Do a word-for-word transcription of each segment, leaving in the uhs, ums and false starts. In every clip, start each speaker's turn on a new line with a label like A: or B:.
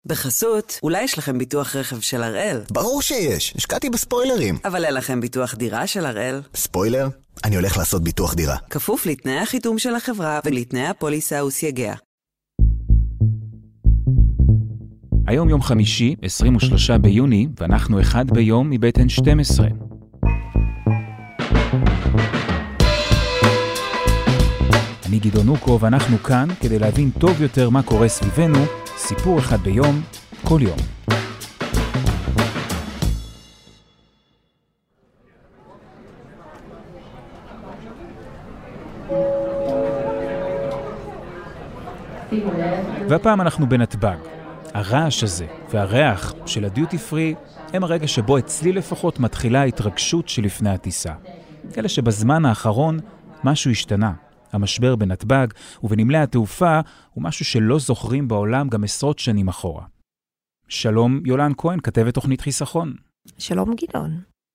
A: בחסות, אולי יש לכם ביטוח רכב של הראל?
B: ברור שיש, השקעתי בספוילרים.
A: אבל אין לכם ביטוח דירה של הראל?
B: ספוילר? אני הולך לעשות ביטוח דירה.
A: כפוף לתנאי החיתום של החברה ולתנאי הפוליסה וסייגיה.
C: היום יום חמישי, עשרים ושלושה ביוני, ואנחנו אחד ביום מבית אן שתים עשרה. אני גדעון נוקו, ואנחנו כאן כדי להבין טוב יותר מה קורה סביבנו, סיפור אחד ביום, כל יום. והפעם אנחנו בנתב"ג. הרעש הזה והריח של הדיוטי פרי הם הרגע שבו אצלי לפחות מתחילה ההתרגשות שלפני הטיסה. כאלה שבזמן האחרון משהו השתנה. המשבר בנתב"ג ובנמלי התעופה הוא משהו שלא זוכרים בעולם גם עשרות שנים אחורה. שלום יולן כהן, כתבת תוכנית חיסכון.
D: שלום גדעון.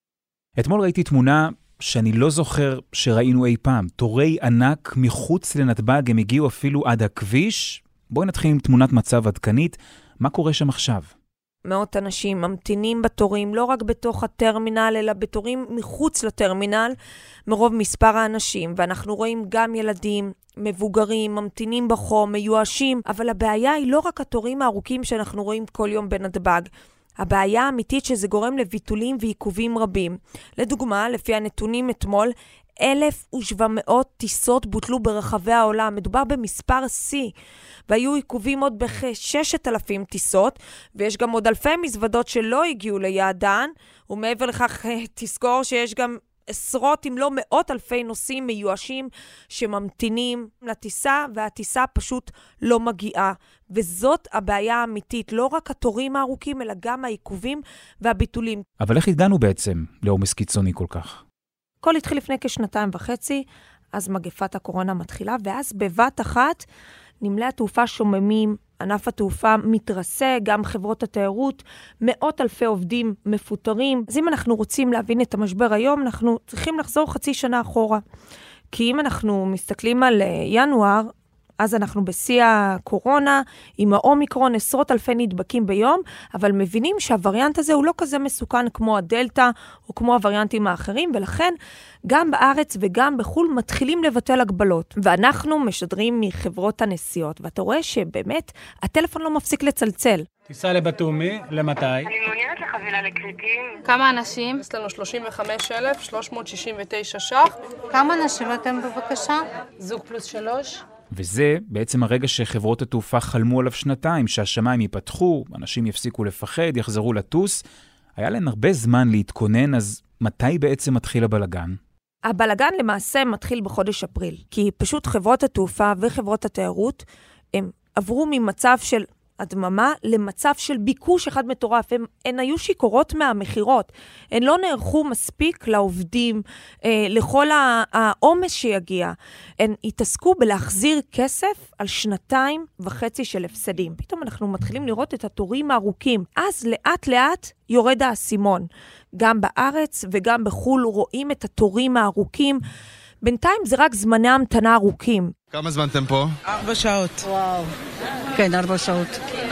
C: אתמול ראיתי תמונה שאני לא זוכר שראינו אי פעם. תורי ענק מחוץ לנתב"ג, הם הגיעו אפילו עד הכביש. בואי נתחיל עם תמונת מצב עדכנית. מה קורה שם עכשיו?
D: מאות אנשים ממתינים בתורים, לא רק בתוך הטרמינל, אלא בתורים מחוץ לטרמינל, מרוב מספר האנשים. ואנחנו רואים גם ילדים, מבוגרים, ממתינים בחום, מיואשים. אבל הבעיה היא לא רק התורים הארוכים שאנחנו רואים כל יום בנתב"ג. הבעיה האמיתית שזה גורם לביטולים ועיכובים רבים. לדוגמה, לפי הנתונים אתמול, אלף ושבע מאות טיסות בוטלו ברחבי העולם. מדובר במספר C, והיו עיכובים עוד בכ-ששת אלפים טיסות, ויש גם עוד אלפי מזוודות שלא הגיעו ליעדן, ומעבר לכך תזכור שיש גם עשרות אם לא מאות אלפי נוסעים מיואשים שממתינים לטיסה, והטיסה פשוט לא מגיעה. וזאת הבעיה האמיתית, לא רק התורים הארוכים, אלא גם העיכובים והביטולים.
C: אבל איך הגענו בעצם לעומס קיצוני כל כך?
D: הכל התחיל לפני כשנתיים וחצי, אז מגפת הקורונה מתחילה, ואז בבת אחת נמלי התעופה שוממים, ענף התעופה מתרסה, גם חברות התיירות, מאות אלפי עובדים מפוטרים. אז אם אנחנו רוצים להבין את המשבר היום, אנחנו צריכים לחזור חצי שנה אחורה. כי אם אנחנו מסתכלים על ינואר, אז אנחנו בשיא הקורונה, עם האומיקרון, עשרות אלפי נדבקים ביום, אבל מבינים שהווריאנט הזה הוא לא כזה מסוכן כמו הדלטה, או כמו הווריאנטים האחרים, ולכן גם בארץ וגם בחול מתחילים לבטל הגבלות. ואנחנו משדרים מחברות הנסיעות, ואתה רואה שבאמת הטלפון לא מפסיק לצלצל.
E: טיסה לבתומי, למתי?
F: אני מעוניינת לחבילה לקריטים.
G: כמה אנשים?
H: יש לנו שלושים וחמישה אלף שלוש מאות שישים ותשע ש"ח.
G: כמה אנשים אתם בבקשה?
H: זוג פלוס שלוש.
C: וזה בעצם הרגע שחברות התעופה חלמו עליו שנתיים, שהשמיים ייפתחו, אנשים יפסיקו לפחד, יחזרו לטוס. היה להם הרבה זמן להתכונן, אז מתי בעצם מתחיל הבלגן?
D: הבלגן למעשה מתחיל בחודש אפריל, כי פשוט חברות התעופה וחברות התיירות, הם עברו ממצב של הדממה למצב של ביקוש אחד מטורף. הם, הן היו שיקורות מהמחירות. הן לא נערכו מספיק לעובדים, אה, לכל העומס שיגיע. הן התעסקו בלהחזיר כסף על שנתיים וחצי של הפסדים. פתאום אנחנו מתחילים לראות את התורים הארוכים. אז לאט לאט יורד האסימון. גם בארץ וגם בחול רואים את התורים הארוכים. בינתיים זה רק זמני המתנה ארוכים.
I: כמה זמן אתם פה?
J: ארבע שעות.
G: וואו.
J: כן, ארבע שעות.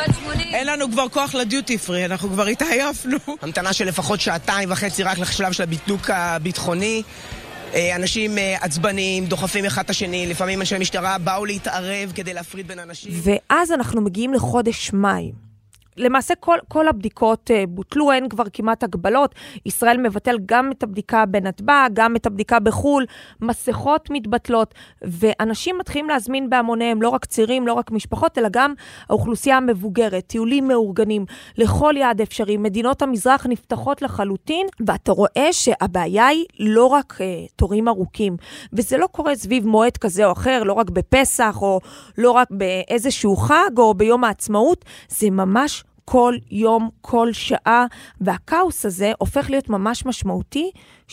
J: אין לנו כבר כוח לדיוטי פרי, אנחנו כבר התעייפנו.
K: המתנה של לפחות שעתיים וחצי רק לשלב של הבידוק הביטחוני. אנשים עצבניים, דוחפים אחד את השני, לפעמים אנשי משטרה באו להתערב כדי להפריד בין אנשים.
D: ואז אנחנו מגיעים לחודש מאי. למעשה כל, כל הבדיקות uh, בוטלו, אין כבר כמעט הגבלות. ישראל מבטל גם את הבדיקה בנתב"ג, גם את הבדיקה בחול, מסכות מתבטלות, ואנשים מתחילים להזמין בהמוניהם, לא רק צעירים, לא רק משפחות, אלא גם האוכלוסייה המבוגרת, טיולים מאורגנים, לכל יעד אפשרי. מדינות המזרח נפתחות לחלוטין, ואתה רואה שהבעיה היא לא רק uh, תורים ארוכים, וזה לא קורה סביב מועד כזה או אחר, לא רק בפסח, או לא רק באיזשהו חג, או ביום העצמאות, זה ממש כל יום, כל שעה, והקאוס הזה הופך להיות ממש משמעותי,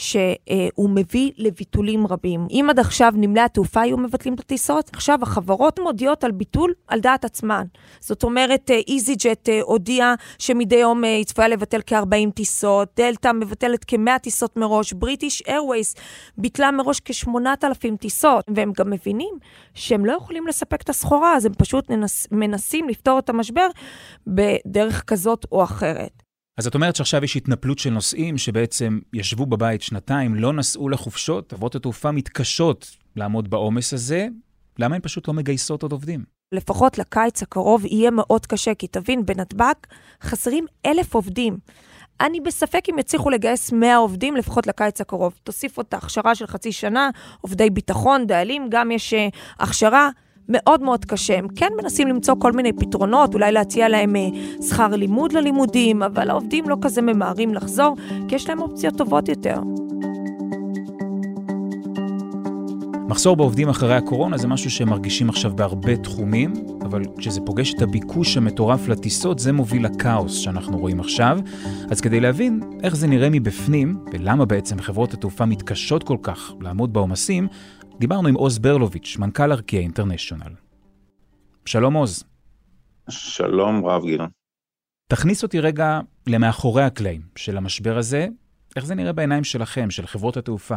D: שהוא מביא לביטולים רבים. אם עד עכשיו נמלי התעופה היו מבטלים את הטיסות, עכשיו החברות מודיעות על ביטול על דעת עצמן. זאת אומרת, איזי-ג'ט הודיע שמדי יום היא צפויה לבטל כ-ארבעים טיסות, דלטה מבטלת כ-מאה טיסות מראש, בריטיש איירווייז ביטלה מראש כ-שמונת אלפים טיסות, והם גם מבינים שהם לא יכולים לספק את הסחורה, אז הם פשוט מנס, מנסים לפתור את המשבר בדרך בדרך כזאת או אחרת.
C: אז את אומרת שעכשיו יש התנפלות של נוסעים שבעצם ישבו בבית שנתיים, לא נסעו לחופשות, חברות התעופה מתקשות לעמוד בעומס הזה, למה הן פשוט לא מגייסות עוד עובדים?
D: לפחות לקיץ הקרוב יהיה מאוד קשה, כי תבין, בנתב"ג חסרים אלף עובדים. אני בספק אם יצליחו לגייס מאה עובדים לפחות לקיץ הקרוב. תוסיף את ההכשרה של חצי שנה, עובדי ביטחון, דיילים, גם יש הכשרה מאוד מאוד קשה. הם כן מנסים למצוא כל מיני פתרונות, אולי להציע להם שכר לימוד ללימודים, אבל העובדים לא כזה ממהרים לחזור, כי יש להם אופציות טובות יותר.
C: מחסור בעובדים אחרי הקורונה זה משהו שהם מרגישים עכשיו בהרבה תחומים, אבל כשזה פוגש את הביקוש המטורף לטיסות, זה מוביל לקאוס שאנחנו רואים עכשיו. אז כדי להבין איך זה נראה מבפנים, ולמה בעצם חברות התעופה מתקשות כל כך לעמוד בעומסים, דיברנו עם עוז ברלוביץ', מנכ"ל ארקיע אינטרנשיונל. שלום עוז.
I: שלום רב גילון.
C: תכניס אותי רגע למאחורי הקלעים של המשבר הזה, איך זה נראה בעיניים שלכם, של חברות התעופה?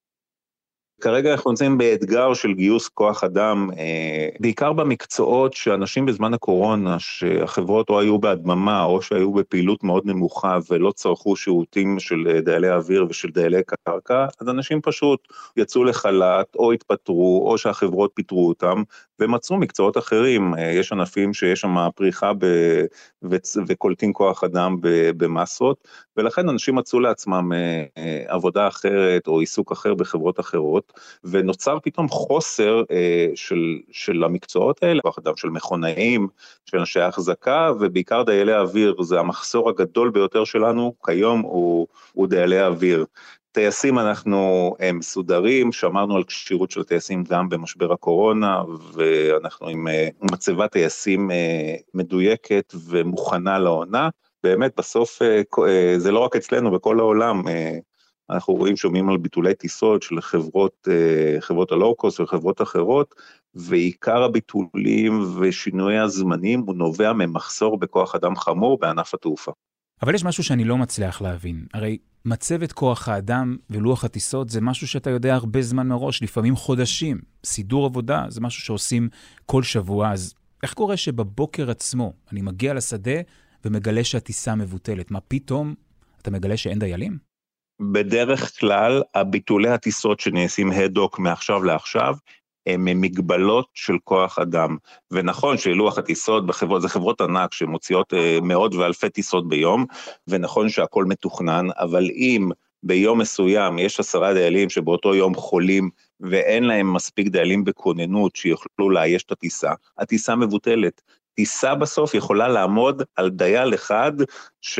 I: כרגע אנחנו נמצאים באתגר של גיוס כוח אדם, בעיקר במקצועות שאנשים בזמן הקורונה, שהחברות או היו בהדממה או שהיו בפעילות מאוד נמוכה ולא צרכו שירותים של דיילי אוויר ושל דיילי קרקע, אז אנשים פשוט יצאו לחל"ת או התפטרו או שהחברות פיטרו אותם ומצאו מקצועות אחרים. יש ענפים שיש שם פריחה ב... וקולטים כוח אדם במסות, ולכן אנשים מצאו לעצמם עבודה אחרת או עיסוק אחר בחברות אחרות, ונוצר פתאום חוסר אה, של, של המקצועות האלה, כוח אדם של מכונאים, של אנשי החזקה, ובעיקר דיילי אוויר. זה המחסור הגדול ביותר שלנו, כיום הוא, הוא דיילי אוויר. טייסים אנחנו הם, מסודרים, שמרנו על כשירות של טייסים גם במשבר הקורונה, ואנחנו עם אה, מצבת טייסים אה, מדויקת ומוכנה לעונה. באמת בסוף אה, אה, זה לא רק אצלנו, בכל העולם, אה, אנחנו רואים, שומעים על ביטולי טיסות של חברות, חברות הלואו-קוסט וחברות אחרות, ועיקר הביטולים ושינוי הזמנים הוא נובע ממחסור בכוח אדם חמור בענף התעופה.
C: אבל יש משהו שאני לא מצליח להבין. הרי מצבת כוח האדם ולוח הטיסות זה משהו שאתה יודע הרבה זמן מראש, לפעמים חודשים. סידור עבודה זה משהו שעושים כל שבוע, אז איך קורה שבבוקר עצמו אני מגיע לשדה ומגלה שהטיסה מבוטלת? מה פתאום אתה מגלה שאין דיילים?
I: בדרך כלל, הביטולי הטיסות שנעשים הדוק מעכשיו לעכשיו, הם מגבלות של כוח אדם. ונכון שלוח הטיסות בחברות, זה חברות ענק שמוציאות מאות ואלפי טיסות ביום, ונכון שהכל מתוכנן, אבל אם ביום מסוים יש עשרה דיילים שבאותו יום חולים, ואין להם מספיק דיילים בכוננות שיוכלו לאייש את הטיסה, הטיסה מבוטלת. טיסה בסוף יכולה לעמוד על דייל אחד, שאתה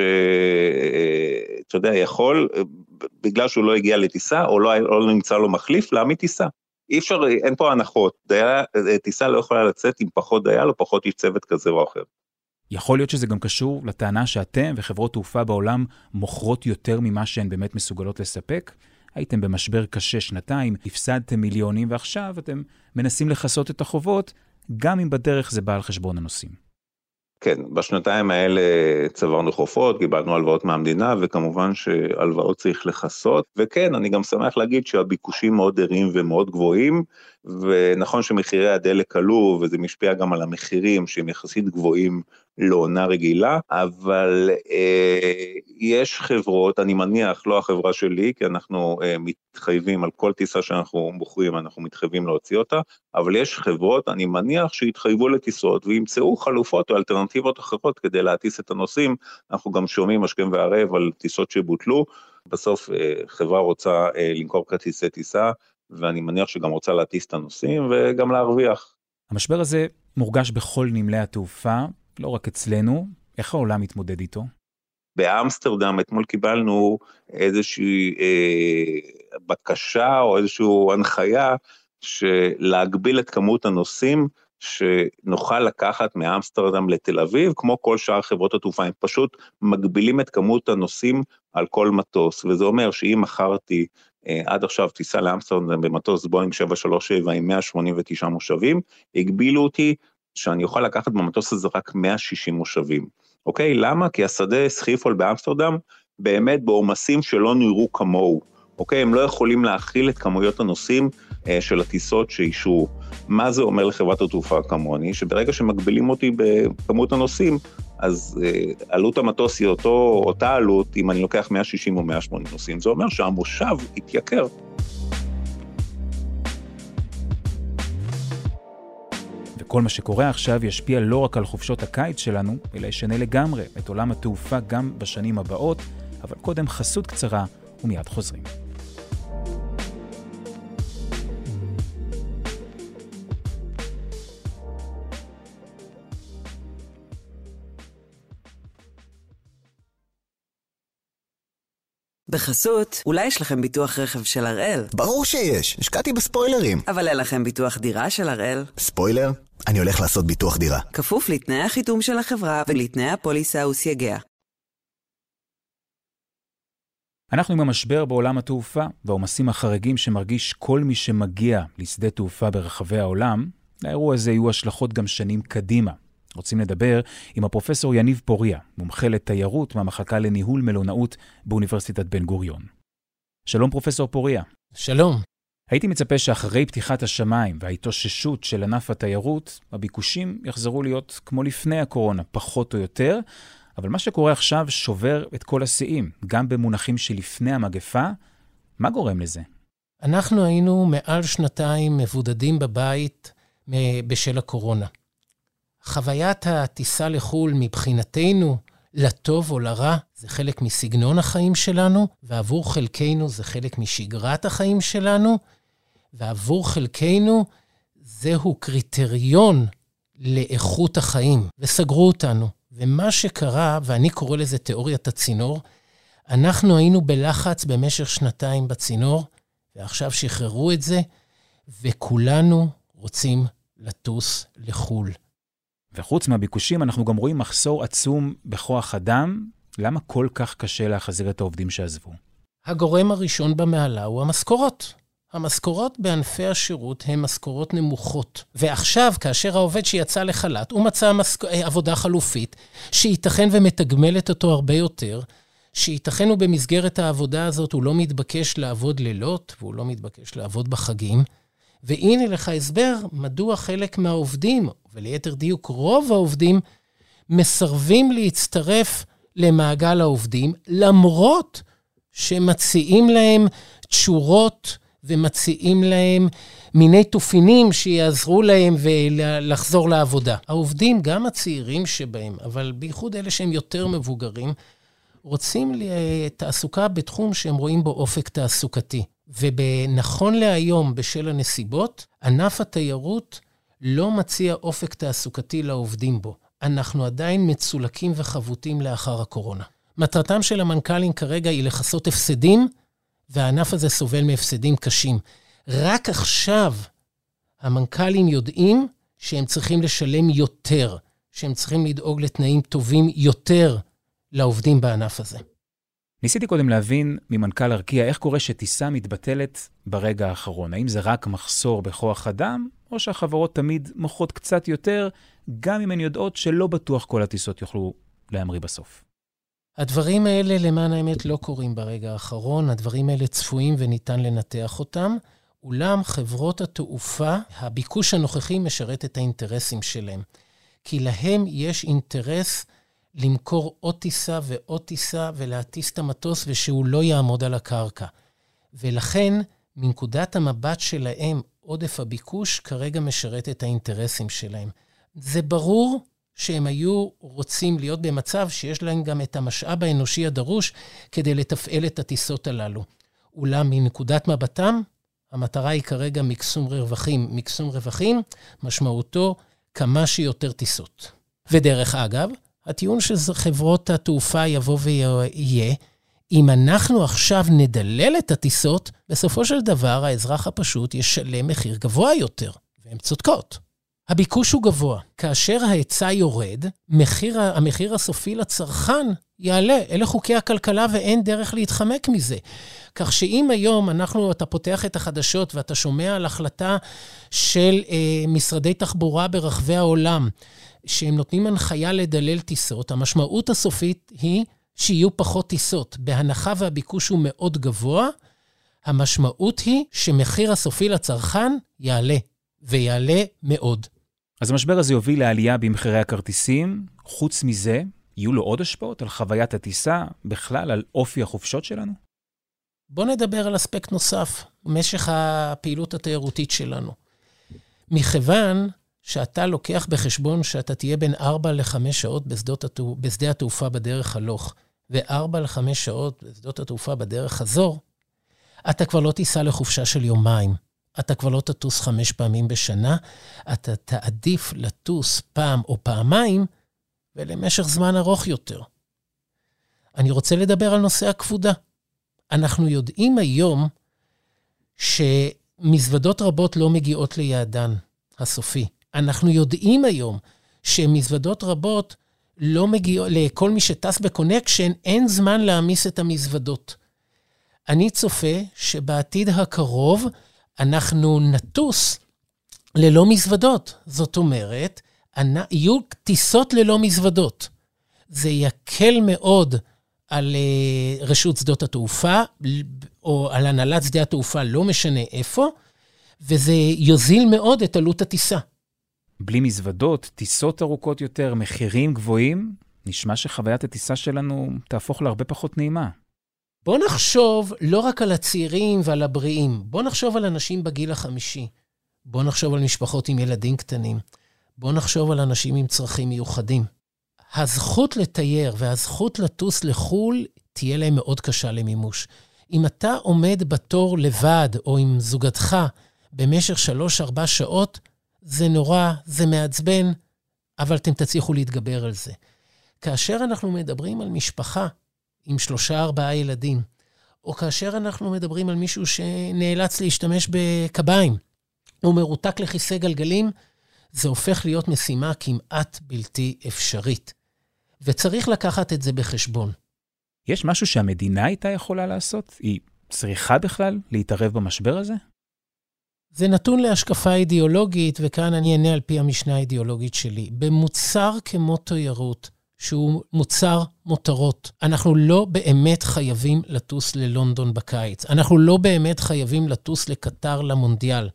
I: יודע, יכול, בגלל שהוא לא הגיע לטיסה, או לא, לא נמצא לו מחליף, להעמיד טיסה. אי אפשר, אין פה הנחות. דייל, טיסה לא יכולה לצאת עם פחות דייל, או פחות איש צוות כזה או אחר.
C: יכול להיות שזה גם קשור לטענה שאתם וחברות תעופה בעולם מוכרות יותר ממה שהן באמת מסוגלות לספק? הייתם במשבר קשה שנתיים, הפסדתם מיליונים, ועכשיו אתם מנסים לחסות את החובות, גם אם בדרך זה בא על חשבון הנוסעים.
I: כן, בשנתיים האלה צברנו חובות, קיבלנו הלוואות מהמדינה, וכמובן שהלוואות צריך לחסות, וכן, אני גם שמח להגיד שהביקושים מאוד ערים ומאוד גבוהים, ונכון שמחירי הדלק עלו, וזה משפיע גם על המחירים שהם יחסית גבוהים לעונה רגילה, אבל אה, יש חברות, אני מניח, לא החברה שלי, כי אנחנו אה, מתחייבים על כל טיסה שאנחנו מוכרים, אנחנו מתחייבים להוציא אותה, אבל יש חברות, אני מניח, שהתחייבו לטיסות, וימצאו חלופות או אלטרנטיבות אחרות כדי להטיס את הנוסעים. אנחנו גם שומעים השכם והערב על טיסות שבוטלו, בסוף אה, חברה רוצה אה, למכור כרטיסי טיסה, ואני מניח שגם רוצה להטיס את הנוסעים וגם להרוויח.
C: המשבר הזה מורגש בכל נמלי התעופה, לא רק אצלנו. איך העולם מתמודד איתו?
I: באמסטרדם אתמול קיבלנו איזושהי אה, בקשה או איזושהי הנחיה שלהגביל את כמות הנוסעים שנוכל לקחת מאמסטרדם לתל אביב, כמו כל שאר חברות התעופה. הם פשוט מגבילים את כמות הנוסעים על כל מטוס, וזה אומר שאם מכרתי עד עכשיו טיסה לאמסטרדם במטוס בואינג שבע שלוש שבע עם מאה שמונים ותשעה מושבים, הגבילו אותי שאני אוכל לקחת במטוס הזה רק מאה ושישים מושבים. אוקיי? למה? כי השדה סחיפול באמסטרדם באמת בעומסים שלא נראו כמוהו. אוקיי? הם לא יכולים להכיל את כמויות הנוסעים אה, של הטיסות שאישרו. מה זה אומר לחברת התעופה כמוני? שברגע שמגבילים אותי בכמות הנוסעים, אז uh, עלות המטוס היא אותו, אותה עלות, אם אני לוקח מאה ושישים או מאה ושמונים נוסעים, זה אומר שהמושב יתייקר.
C: וכל מה שקורה עכשיו ישפיע לא רק על חופשות הקיץ שלנו, אלא ישנה לגמרי את עולם התעופה גם בשנים הבאות, אבל קודם חסות קצרה ומיד חוזרים.
A: בחסות, אולי יש לכם ביטוח רכב של הראל?
B: ברור שיש, השקעתי בספוילרים.
A: אבל אין לכם ביטוח דירה של הראל?
B: ספוילר? אני הולך לעשות ביטוח דירה.
A: כפוף לתנאי החיתום של החברה ולתנאי הפוליסה וסייגיה.
C: אנחנו עם המשבר בעולם התעופה והעומסים החריגים שמרגיש כל מי שמגיע לשדה תעופה ברחבי העולם. לאירוע הזה יהיו השלכות גם שנים קדימה. רוצים לדבר עם הפרופסור יניב פוריה, מומחה לתיירות מהמחלקה לניהול מלונאות באוניברסיטת בן גוריון. שלום פרופסור פוריה.
L: שלום.
C: הייתי מצפה שאחרי פתיחת השמיים וההתאוששות של ענף התיירות, הביקושים יחזרו להיות כמו לפני הקורונה, פחות או יותר, אבל מה שקורה עכשיו שובר את כל השיאים, גם במונחים שלפני המגפה. מה גורם לזה?
L: אנחנו היינו מעל שנתיים מבודדים בבית בשל הקורונה. חוויית הטיסה לחול מבחינתנו, לטוב או לרע, זה חלק מסגנון החיים שלנו, ועבור חלקנו זה חלק משגרת החיים שלנו, ועבור חלקנו זהו קריטריון לאיכות החיים, וסגרו אותנו. ומה שקרה, ואני קורא לזה תיאוריית הצינור, אנחנו היינו בלחץ במשך שנתיים בצינור, ועכשיו שחררו את זה, וכולנו רוצים לטוס לחול.
C: וחוץ מהביקושים אנחנו גם רואים מחסור עצום בכוח אדם. למה כל כך קשה להחזיר את העובדים שעזבו?
L: הגורם הראשון במעלה הוא המשכורות. המשכורות בענפי השירות הן משכורות נמוכות. ועכשיו, כאשר העובד שיצא לחל"ת, הוא מצא משכ... עבודה חלופית, שייתכן ומתגמלת אותו הרבה יותר, שייתכן ובמסגרת העבודה הזאת הוא לא מתבקש לעבוד לילות, והוא לא מתבקש לעבוד בחגים. והנה לך הסבר מדוע חלק מהעובדים, וליתר דיוק רוב העובדים, מסרבים להצטרף למעגל העובדים, למרות שמציעים להם תשורות ומציעים להם מיני תופינים שיעזרו להם ולחזור לעבודה. העובדים, גם הצעירים שבהם, אבל בייחוד אלה שהם יותר מבוגרים, רוצים תעסוקה בתחום שהם רואים בו אופק תעסוקתי. ובנכון להיום, בשל הנסיבות, ענף התיירות לא מציע אופק תעסוקתי לעובדים בו. אנחנו עדיין מצולקים וחבוטים לאחר הקורונה. מטרתם של המנכ"לים כרגע היא לחסות הפסדים, והענף הזה סובל מהפסדים קשים. רק עכשיו המנכ"לים יודעים שהם צריכים לשלם יותר, שהם צריכים לדאוג לתנאים טובים יותר לעובדים בענף הזה.
C: ניסיתי קודם להבין ממנכ"ל ארקיע איך קורה שטיסה מתבטלת ברגע האחרון. האם זה רק מחסור בכוח אדם, או שהחברות תמיד מוחות קצת יותר, גם אם הן יודעות שלא בטוח כל הטיסות יוכלו להמריא בסוף?
L: הדברים האלה, למען האמת, לא קורים ברגע האחרון. הדברים האלה צפויים וניתן לנתח אותם. אולם חברות התעופה, הביקוש הנוכחי משרת את האינטרסים שלהם. כי להם יש אינטרס למכור עוד טיסה ועוד טיסה ולהטיס את המטוס ושהוא לא יעמוד על הקרקע. ולכן, מנקודת המבט שלהם, עודף הביקוש כרגע משרת את האינטרסים שלהם. זה ברור שהם היו רוצים להיות במצב שיש להם גם את המשאב האנושי הדרוש כדי לתפעל את הטיסות הללו. אולם מנקודת מבטם, המטרה היא כרגע מקסום רווחים. מקסום רווחים משמעותו כמה שיותר טיסות. ודרך אגב, הטיעון של חברות התעופה יבוא ויהיה, אם אנחנו עכשיו נדלל את הטיסות, בסופו של דבר האזרח הפשוט ישלם מחיר גבוה יותר, והן צודקות. הביקוש הוא גבוה. כאשר ההיצע יורד, מחיר, המחיר הסופי לצרכן יעלה. אלה חוקי הכלכלה ואין דרך להתחמק מזה. כך שאם היום אנחנו, אתה פותח את החדשות ואתה שומע על החלטה של אה, משרדי תחבורה ברחבי העולם, שהם נותנים הנחיה לדלל טיסות, המשמעות הסופית היא שיהיו פחות טיסות. בהנחה והביקוש הוא מאוד גבוה, המשמעות היא שמחיר הסופי לצרכן יעלה, ויעלה מאוד.
C: אז המשבר הזה יוביל לעלייה במחירי הכרטיסים. חוץ מזה, יהיו לו עוד השפעות על חוויית הטיסה, בכלל על אופי החופשות שלנו?
L: בוא נדבר על אספקט נוסף, משך הפעילות התיירותית שלנו. מכיוון שאתה לוקח בחשבון שאתה תהיה בין ארבע לחמש שעות בשדות, בשדה התעופה בדרך הלוך, ו-ארבע לחמש שעות בשדות התעופה בדרך חזור, אתה כבר לא תיסע לחופשה של יומיים. אתה כבר לא תטוס חמש פעמים בשנה, אתה תעדיף לטוס פעם או פעמיים, ולמשך זמן ארוך יותר. אני רוצה לדבר על נושא הכבודה. אנחנו יודעים היום שמזוודות רבות לא מגיעות ליעדן הסופי. אנחנו יודעים היום שמזוודות רבות לא מגיעות, לכל מי שטס בקונקשן, אין זמן להעמיס את המזוודות. אני צופה שבעתיד הקרוב אנחנו נטוס ללא מזוודות. זאת אומרת, יהיו טיסות ללא מזוודות. זה יקל מאוד על uh, רשות שדות התעופה, או על הנהלת שדה התעופה, לא משנה איפה, וזה יוזיל מאוד את עלות הטיסה.
C: בלי מזוודות, טיסות ארוכות יותר, מחירים גבוהים, נשמע שחוויית הטיסה שלנו תהפוך להרבה פחות נעימה.
L: בוא נחשוב לא רק על הצעירים ועל הבריאים, בוא נחשוב על אנשים בגיל החמישי, בוא נחשוב על משפחות עם ילדים קטנים, בוא נחשוב על אנשים עם צרכים מיוחדים. הזכות לתייר והזכות לטוס לחול תהיה להם מאוד קשה למימוש. אם אתה עומד בתור לבד או עם זוגתך במשך שלוש ארבע שעות, זה נורא, זה מעצבן, אבל אתם תצליחו להתגבר על זה. כאשר אנחנו מדברים על משפחה עם שלושה ארבעה ילדים, או כאשר אנחנו מדברים על מישהו שנאלץ להשתמש בקביים, או מרותק לכיסא גלגלים, זה הופך להיות משימה כמעט בלתי אפשרית. וצריך לקחת את זה בחשבון.
C: יש משהו שהמדינה הייתה יכולה לעשות? היא צריכה בכלל להתערב במשבר הזה?
L: זה נתון להשקפה אידיאולוגית, וכאן אני אענה על פי המשנה האידיאולוגית שלי. במוצר כמו תיירות, שהוא מוצר מותרות, אנחנו לא באמת חייבים לטוס ללונדון בקיץ. אנחנו לא באמת חייבים לטוס לקטר למונדיאל.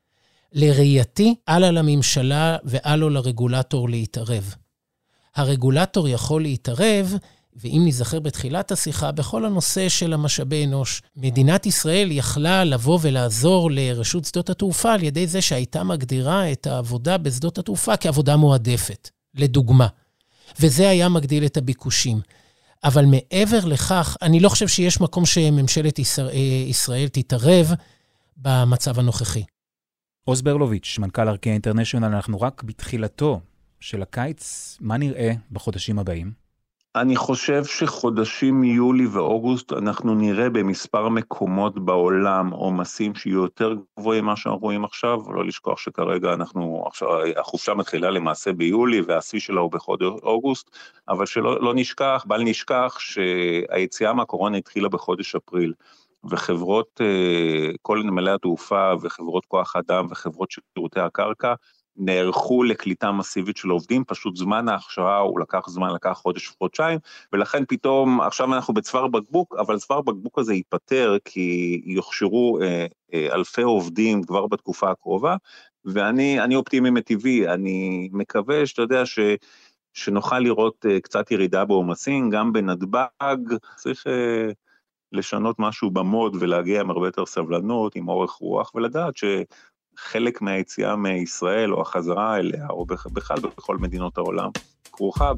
L: לראייתי, אלה לממשלה ואלו לרגולטור להתערב. הרגולטור יכול להתערב, ואם נזכר בתחילת השיחה, בכל הנושא של המשאבי אנוש. מדינת ישראל יכלה לבוא ולעזור לרשות שדות התעופה, על ידי זה שהייתה מגדירה את העבודה בשדות התעופה כעבודה מועדפת, לדוגמה. וזה היה מגדיל את הביקושים. אבל מעבר לכך, אני לא חושב שיש מקום שממשלת ישראל, ישראל תתערב במצב הנוכחי.
C: עוז ברלוביץ', מנכ"ל ארקיע אינטרנשיונל, אנחנו רק בתחילתו של הקיץ, מה נראה בחודשים הבאים?
I: אני חושב שחודשים יולי ואוגוסט אנחנו נראה במספר מקומות בעולם עומסים שיהיו יותר גבוהים מה שאנחנו רואים עכשיו, לא לשכוח שכרגע אנחנו, עכשיו, החופשה מתחילה למעשה ביולי והשיא שלה הוא בחודש אוגוסט, אבל שלא לא נשכח, בל נשכח שהיציאה מהקורונה התחילה בחודש אפריל, וחברות, כל נמלי התעופה וחברות כוח אדם וחברות שירותי הקרקע, נערכו לקליטה מסיבית של עובדים, פשוט זמן ההכשרה הוא לקח זמן, לקח חודש וחודשיים, ולכן פתאום, עכשיו אנחנו בצוואר בקבוק, אבל צוואר בקבוק הזה ייפטר, כי יוכשרו אה, אה, אלפי עובדים כבר בתקופה הקרובה, ואני אני אופטימי מטבעי, אני מקווה שאתה יודע ש, שנוכל לראות אה, קצת ירידה בעומסים, גם בנתב"ג, צריך אה, לשנות משהו במוד, ולהגיע עם הרבה יותר סבלנות, עם אורך רוח, ולדעת ש... חלק מהיציאה מישראל או החזרה אליה, או בכלל בכל מדינות העולם, כרוכה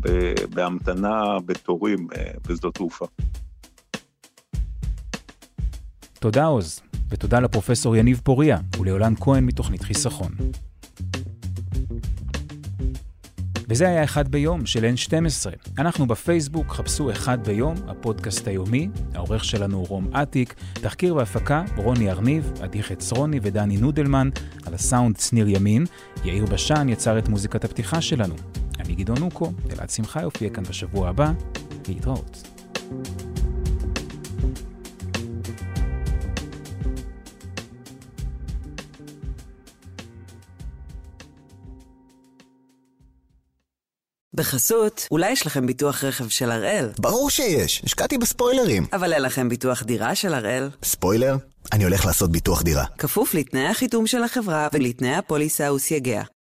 I: בהמתנה בתורים בשדות תעופה.
C: תודה עוז, ותודה לפרופסור יניב פוריה וליולן כהן מתוכנית חיסכון. וזה היה אחד ביום של אן שתים עשרה. אנחנו בפייסבוק, חפשו אחד ביום, הפודקאסט היומי, העורך שלנו רום עתיק, תחקיר והפקה, רוני ארניב, עדי חצרוני ודני נודלמן, על הסאונד צניר ימין, יאיר בשן יצר את מוזיקת הפתיחה שלנו. אני גדעון אוקו, אלעד שמחה יופיע כאן בשבוע הבא, להתראות.
A: בחסות, אולי יש לכם ביטוח רכב של הראל?
B: ברור שיש, השקעתי בספוילרים.
A: אבל אין לכם ביטוח דירה של הראל?
B: ספוילר? אני הולך לעשות ביטוח דירה.
A: כפוף לתנאי החיתום של החברה ולתנאי הפוליסה וסייגיה.